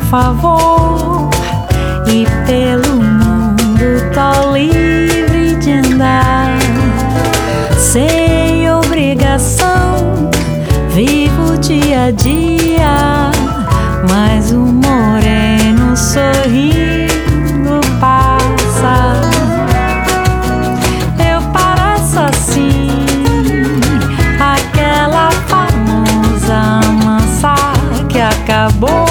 favor, e pelo mundo tô livre de andar, sem obrigação, vivo dia a dia, mas o moreno sorrindo passa. Eu pareço assim, aquela famosa mansa que acabou.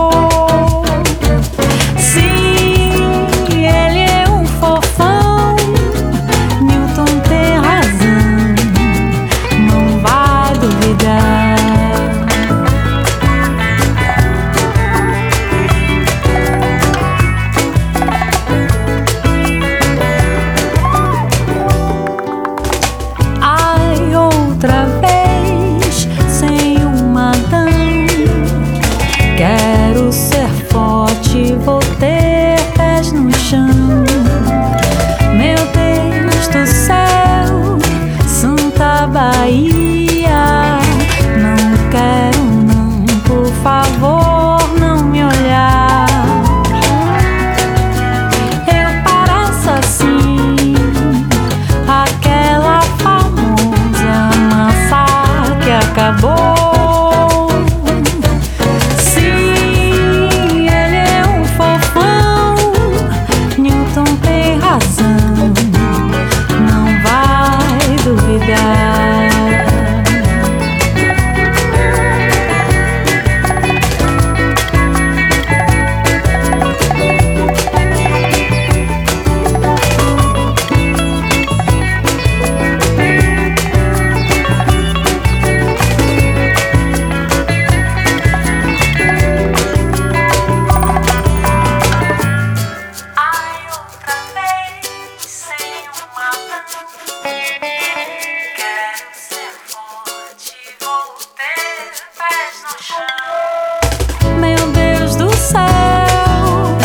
Outra vez, sem um adão, quero ser forte, vou ter pés no chão. Meu Deus do céu, Santa Bahia, não quero não, por favor, não me olhar. Eu pareço assim, aquela que acabou. Sim, ele é um fofão, Newton tem razão, não vai duvidar. Meu Deus do céu,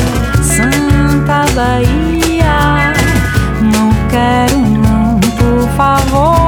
Santa Bahia, não quero não, por favor.